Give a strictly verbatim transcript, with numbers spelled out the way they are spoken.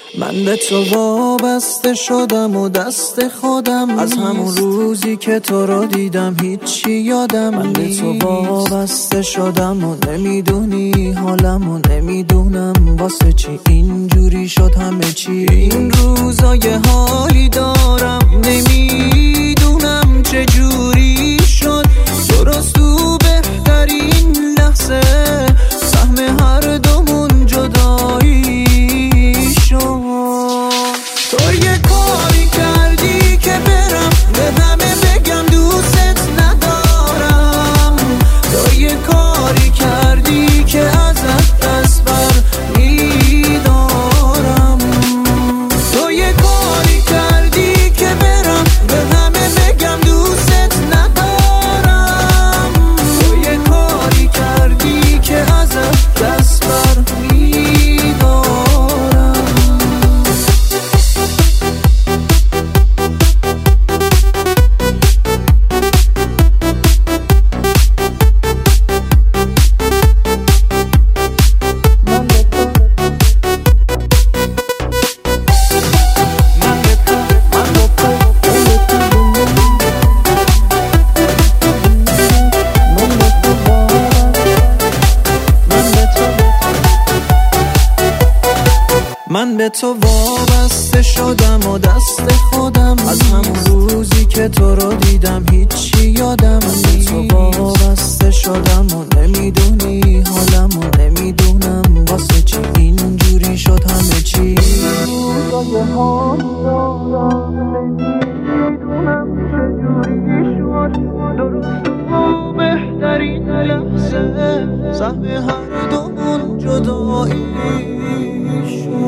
من به تو وابسته شدم و دست خودم از همون روزی که تو رو دیدم هیچی یادم من به تو وابسته شدم و نمیدونی حالم و نمیدونم واسه چی اینجوری شد همه چی. این روزا یه حالی دارم نمیدونم چجوری شد، درست تو بهترین لحظه سهم هر دومون جدایی شد. تو یه کاری کردی که برم به همه بگم دوست ندارم، تو یه کاری کردی که ازت دست بر میدارم، تو یه کاری کردی که برم به همه بگم دوست ندارم، تو یه کاری کردی که ازت دست بر میدارم. من به تو وابسته شدم و دست خودم از همون روزی که تو رو دیدم هیچی یادم به تو وابسته شدم و نمیدونی حالم و نمیدونم واسه چی اینجوری شد همه چی. روزای حال دارم نمیدونم چجوری شد، درست تو بهترین لحظه سهم هر دومون جدایی شد.